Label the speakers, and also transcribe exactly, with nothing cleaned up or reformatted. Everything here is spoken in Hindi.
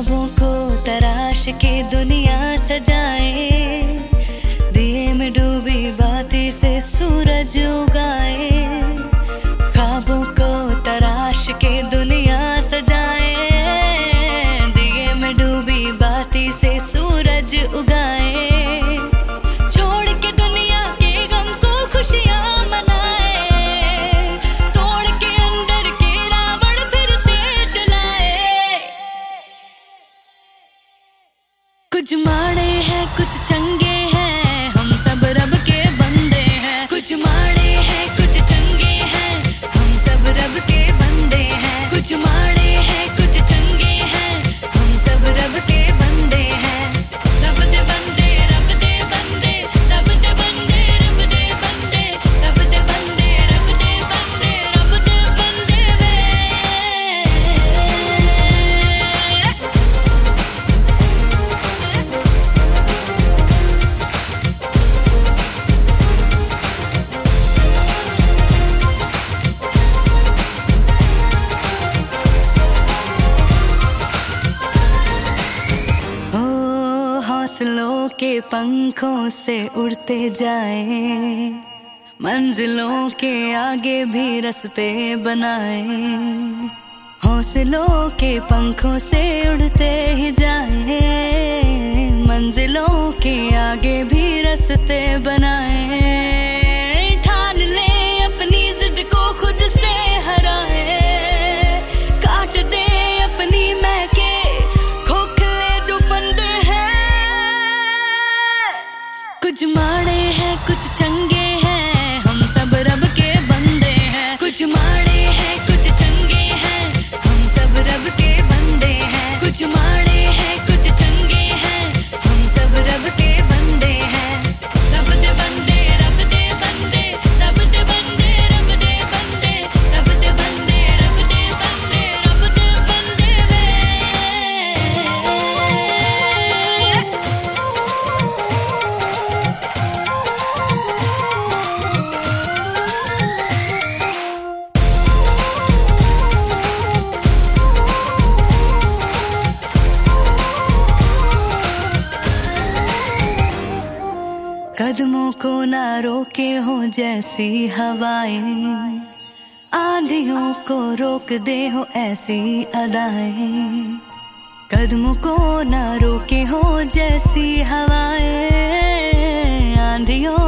Speaker 1: ख्वाबों को तराश के दुनिया सजाए, दिए में डूबी बाती से सूरज उगाए। ख्वाबों को तराश के दुनिया सजाए, दिए में डूबी बाती से सूरज उगाए। छोड़ के दुनिया के गम को खुशियां मनाए, तोड़ के अंदर के रावण फिर से जलाए। कुछ माड़े हैं कुछ चंगे हैं, हम सब रब के बंदे हैं। कुछ माड़े हैं कुछ चंगे हैं, हम सब रब के बंदे हैं। कुछ माड़े हैं कुछ चंगे हैं, हम सब रब के बंदे हैं। रब दे बंदे रब दे बंदे, रब दे बंदे रब दे बंदे, रब दे बंदे रब दे बंदे, रब दे बंदे वे। हौसलों के पंखों से उड़ते जाए, मंजिलों के आगे भी रास्ते बनाए। हौसलों के पंखों से उड़ते ही जाए, मंजिलों के आगे भी रास्ते बनाए। ठान ले अपनी जिद को खुद से हराए, काट दे अपनी महके खोखले जो फंदे हैं। कुछ माड़े हैं कुछ चंगे हैं, हम सब रब के बंदे हैं। कुछ माड़े हैं कुछ चंगे हैं, हम सब रब के बंदे हैं। कुछ माड़े हैं कुछ चंगे हैं, हम सब रब के बंदे हैं। रब दे बंदे रब दे बंदे, रब दे बंदे रब दे बंदे, रब दे बंदे रब दे बंदे, रब दे बंदे वे। कदमों को ना रोके हो जैसी हवाएं, आंधियों को रोक दे हो ऐसी अदाएं। कदमों को ना रोके हो जैसी हवाएं, आंधियों